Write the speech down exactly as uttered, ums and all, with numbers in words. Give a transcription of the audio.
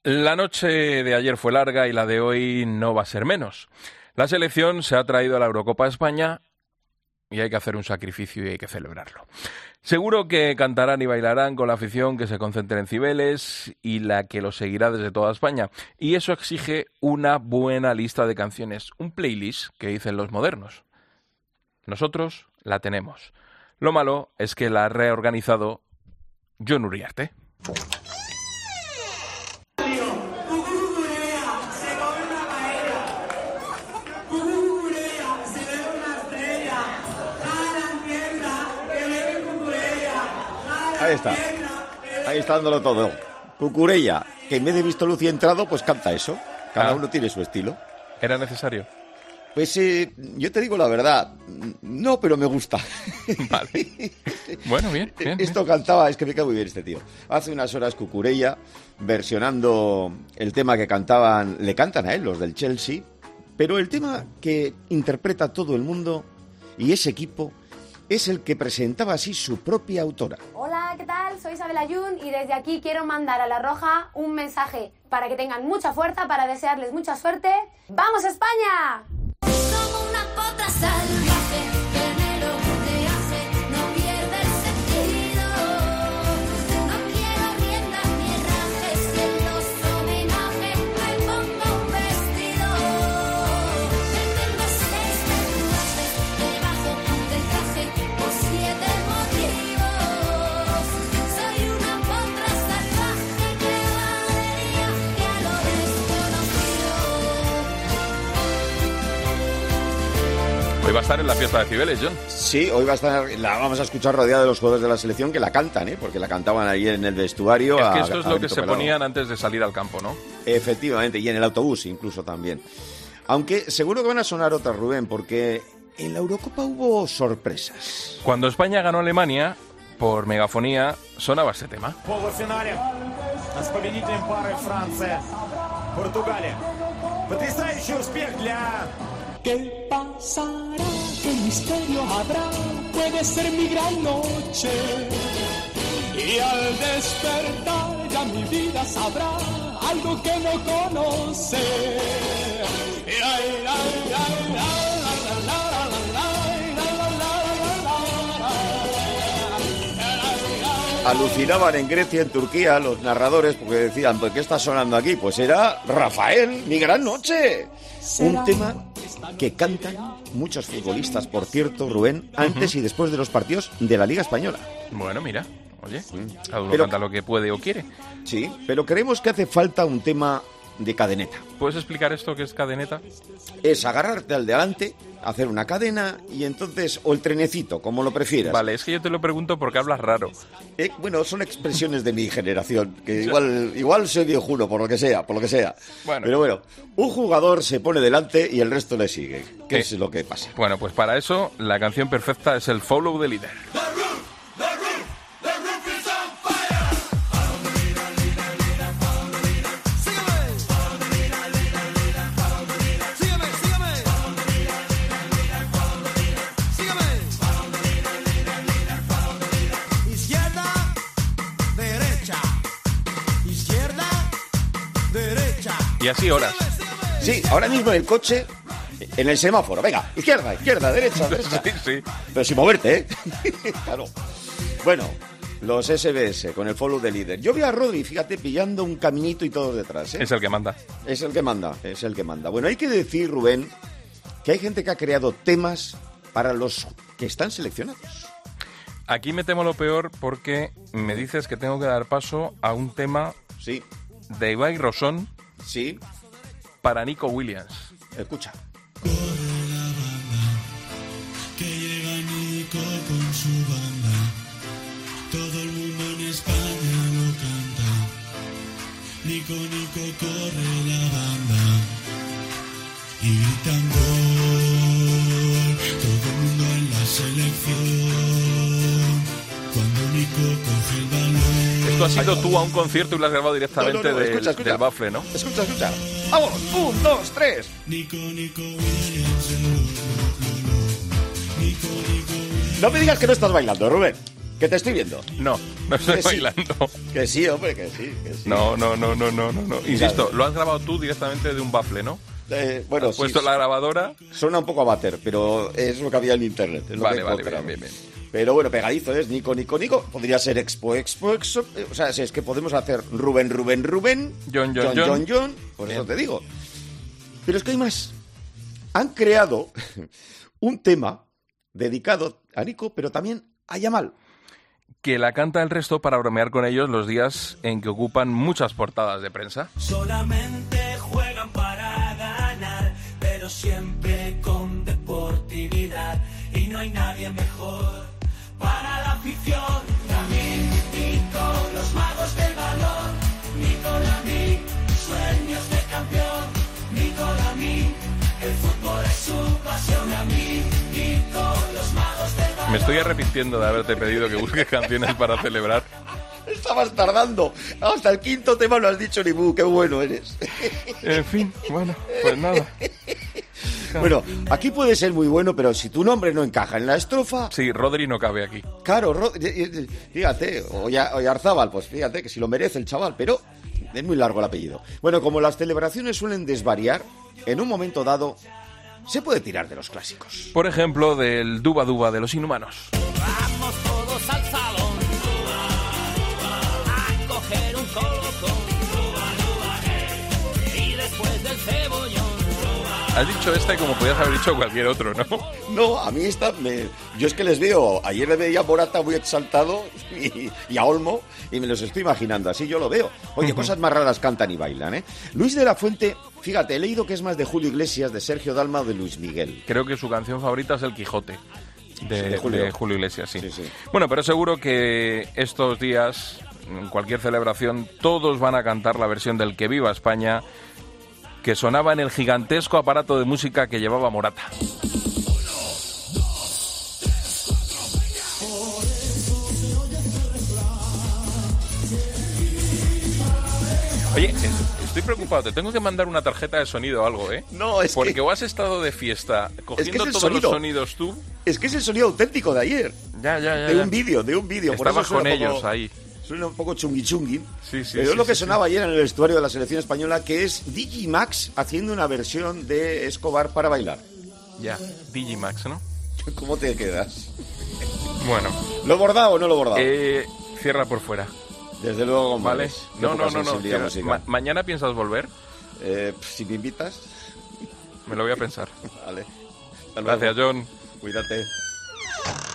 La noche de ayer fue larga y la de hoy no va a ser menos. La selección se ha traído a la Eurocopa a España y hay que hacer un sacrificio y hay que celebrarlo. Seguro que cantarán y bailarán con la afición que se concentre en Cibeles y la que lo seguirá desde toda España. Y eso exige una buena lista de canciones, un playlist que dicen los modernos. Nosotros la tenemos. Lo malo es que la ha reorganizado Jon Uriarte. Ahí está, ahí está dándolo todo. Cucurella, que en vez de visto luz y entrado, pues canta eso. Cada ah. uno tiene su estilo. ¿Era necesario? Pues eh, yo te digo la verdad, no, pero me gusta. Vale. Bueno, bien, bien. Esto bien. cantaba, es que me cae muy bien este tío. Hace unas horas Cucurella, versionando el tema que cantaban, le cantan a él, los del Chelsea, pero el tema que interpreta todo el mundo y ese equipo es el que presentaba así su propia autora. Hola, ¿qué tal? Soy Isabel Ayun y desde aquí quiero mandar a La Roja un mensaje para que tengan mucha fuerza, para desearles mucha suerte. ¡Vamos, España! Como una potra salvaje, veneno te hace, no pierde el sentido. No quiero riendas ni rajes, en los homenajes me pongo un vestido. Me tengo seis tatuajes debajo del traje por siete motivos. Soy una potra salvaje que valería que a lo desconocido. Hoy va a estar en la fiesta de Cibeles, Jon. Sí, hoy va a estar, la vamos a escuchar rodeada de los jugadores de la selección que la cantan, ¿eh? Porque la cantaban ahí en el vestuario. Es que a, esto es a lo que grito se pelado. ponían antes de salir al campo, ¿no? Efectivamente, y en el autobús incluso también. Aunque seguro que van a sonar otras, Rubén, porque en la Eurocopa hubo sorpresas. Cuando España ganó a Alemania, por megafonía, sonaba este tema. Полуфинале с победителем пары Франция, Португалия. Потрясающий успех для... ¿Qué pasará? ¿Qué misterio habrá? Puede ser mi gran noche. Y al despertar ya mi vida sabrá algo que no conoce. Ay, ay, ay, ay, la, la, la, la, la, la, la. Alucinaban en Grecia, en Turquía, los narradores, porque decían, ¿por qué está sonando aquí? Pues era Rafael, mi gran noche. Un tema que cantan muchos futbolistas, por cierto, Rubén, antes uh-huh. y después de los partidos de la Liga Española. Bueno, mira, oye, cada uno pero, canta lo que puede o quiere. Sí, pero creemos que hace falta un tema de cadeneta. ¿Puedes explicar esto que es cadeneta? Es agarrarte al delante, hacer una cadena y entonces, o el trenecito, como lo prefieras. Vale, es que yo te lo pregunto porque hablas raro. Eh, bueno, son expresiones de mi generación, que igual, igual soy viejuno, por lo que sea, por lo que sea. Bueno. Pero bueno, un jugador se pone delante y el resto le sigue. ¿Qué eh, es lo que pasa? Bueno, pues para eso la canción perfecta es el Follow the Leader. Y así horas. Sí, ahora mismo en el coche, en el semáforo. Venga, izquierda, izquierda, derecha, derecha. Sí, sí. Pero sin moverte, ¿eh? Claro. Bueno, los S B S con el Follow the Leader. Yo veo a Rodri, fíjate, pillando un caminito y todo detrás, ¿eh? Es el que manda. Es el que manda, es el que manda. Bueno, hay que decir, Rubén, que hay gente que ha creado temas para los que están seleccionados. Aquí me temo lo peor porque me dices que tengo que dar paso a un tema sí. de Ibai Rosón. Sí. Para Nico Williams. Escucha. Corre la banda, que llega Nico con su banda. Todo el mundo en España lo canta. Nico, Nico, corre la banda. Y gritan gol. Todo el mundo en la selección. Cuando Nico coge el balón. Esto has ido tú a un concierto y lo has grabado directamente no, no, no, del, escucha, escucha. del bafle, ¿no? Escucha, escucha. ¡Vamos! ¡Un, dos, tres! Nico, Nico Williams. No me digas que no estás bailando, Rubén. Que te estoy viendo. No, no estoy Que sí. bailando. Que sí, hombre, que sí, que sí. No, no, no, no, no, no. no. Insisto, Claro. lo has grabado tú directamente de un bafle, ¿no? Eh, bueno, Has sí, puesto la grabadora. suena un poco amateur, pero es lo que había en internet. Es lo Vale, que he vale, encontrado. bien, bien, bien. Pero bueno, pegadizo es Nico, Nico, Nico. Podría ser Expo, Expo, Expo. eh, O sea, si es que podemos hacer Rubén, Rubén, Rubén. John, John, John, John. John, John. Por eso te digo. Pero es que hay más. Han creado un tema dedicado a Nico, pero también a Yamal. Que la canta el resto para bromear con ellos los días en que ocupan muchas portadas de prensa. Solamente juegan para ganar, pero siempre con deportividad. Y no hay nadie mejor para la afición. También Nico, los magos del balón. Nico Lamí, sueños de campeón. Nico Lamí, el fútbol es su pasión. A mí, Nico, los magos del balón. Me estoy arrepintiendo de haberte pedido que busques canciones para celebrar. Estabas tardando. Hasta el quinto tema lo has dicho, Nibu. Qué bueno eres. En fin, bueno, pues nada. Bueno, aquí puede ser muy bueno, pero si tu nombre no encaja en la estrofa... Sí, Rodri no cabe aquí. Claro, Ro- fíjate, o Ya- o Yarzábal, pues fíjate que si lo merece el chaval, pero es muy largo el apellido. Bueno, como las celebraciones suelen desvariar, en un momento dado se puede tirar de los clásicos. Por ejemplo, del Duba Duba de los Inhumanos. Vamos todos al salón a coger un colocón y después del cebollón. Has dicho este como podías haber dicho cualquier otro, ¿no? No, a mí esta, me... yo es que les veo, ayer le veía a Morata muy exaltado y, y a Olmo, y me los estoy imaginando, así yo lo veo. Oye, cosas más raras cantan y bailan, ¿eh? Luis de la Fuente, fíjate, he leído que es más de Julio Iglesias, de Sergio Dalma o de Luis Miguel. Creo que su canción favorita es El Quijote. De, De Julio. de Julio Iglesias, sí. Sí, sí. Bueno, pero seguro que estos días, en cualquier celebración, todos van a cantar la versión del Que Viva España, que sonaba en el gigantesco aparato de música que llevaba Morata. Oye, es- estoy preocupado, te tengo que mandar una tarjeta de sonido o algo, ¿eh? No, es Porque que- o has estado de fiesta cogiendo es el todos sonido. los sonidos tú. Es que es el sonido auténtico de ayer, Ya, ya, ya. de ya. un vídeo, de un vídeo. por Estabas eso suena con un poco- ellos ahí. Suena un poco chungui chungui. Sí, sí, pero sí, es lo que sí, sonaba sí. ayer en el vestuario de la selección española, que es Digimax haciendo una versión de Escobar para bailar. Ya, Digimax, ¿no? ¿Cómo te quedas? Bueno, ¿Lo he bordado o no lo he bordado? eh, cierra por fuera, Desde luego, ¿vale? González. Qué No, poca no, no, no. sensibilidad cierra. musical. Ma- ¿Mañana piensas volver? Eh, si me invitas, Me lo voy a pensar. vale. Hasta luego. Gracias, John. Cuídate.